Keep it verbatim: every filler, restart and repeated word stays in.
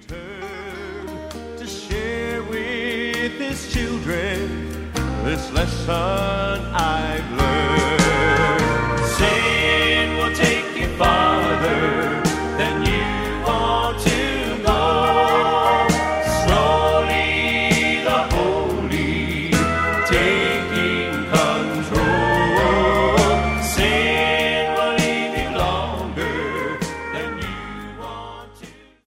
return to share with his children this lesson